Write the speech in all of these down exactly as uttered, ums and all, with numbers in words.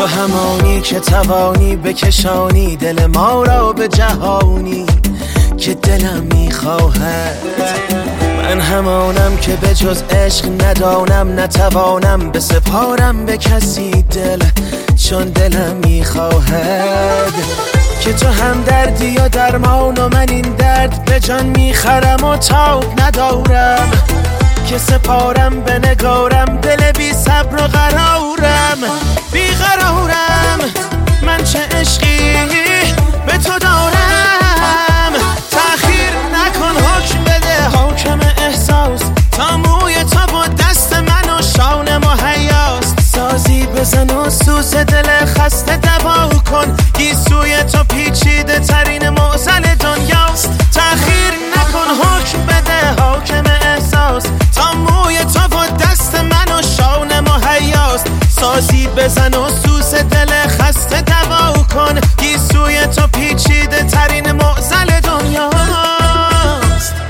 تو همانی که توانی بکشانی دل ما را به جهانی که دلم میخواهد. من همانم که به جز عشق ندانم، نتوانم به سپارم به کسی دل، چون دلم میخواهد که تو هم دردی و درمان و من این درد به جان میخرم و تاب ندارم که سپارم به نگارم دل بی صبر و قرارم. بی قرارم من چه عشقی به تو دارم، تأخیر نکن حکم بده حاکم احساس، تا موی تو با دست من و شانم و حیاست. سازی بزن و سوز دل خسته دوا کن، گیسوی تو پیچیده ترین معضل دنیاست. تأخیر نکن حکم بده حاکم احساس، تا موی تو با دست من و شانم و حیاست. سازی بزن و سوز دل خسته دوا کن، گیسوی تو پیچیده ترین معضل دنیاست.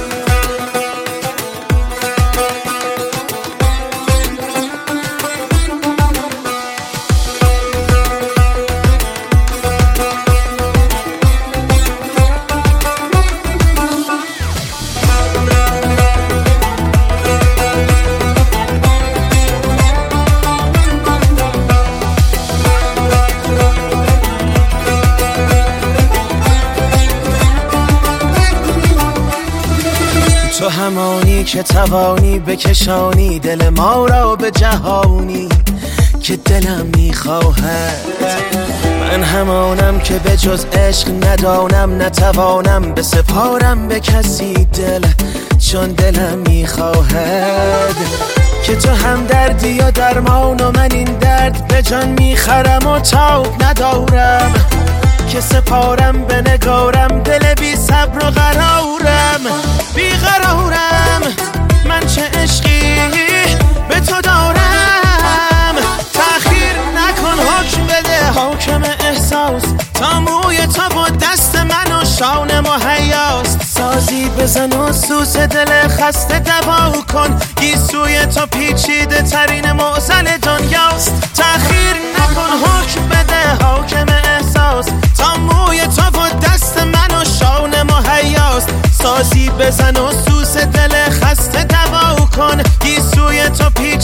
تو همانی که توانی بکشانی دل ما را به جهانی که دلم میخواهد. من همانم که به جز عشق ندانم، نتوانم به سپارم به کسی دل، چون دلم میخواهد که تو هم دردی و درمان و من این درد به جان میخرم و تاب ندارم که سپارم به نگارم دل بی صبر و قرارم. بی قرارم من چه عشقی به تو دارم، تأخیر نکن حکم بده حاکم احساس، تا موی تو با دست من و شانم و حیاست. سازی بزن و سوز دل خسته دوا کن، گیسوی تو پیچیده ترین معضل دنیاست. تأخیر نکن حکم بده حاکم احساس، تا موی تو با دست من و شانم و حیاست. سازی بزن و سوز دل خسته دوا کن، گیسوی تو پیچیده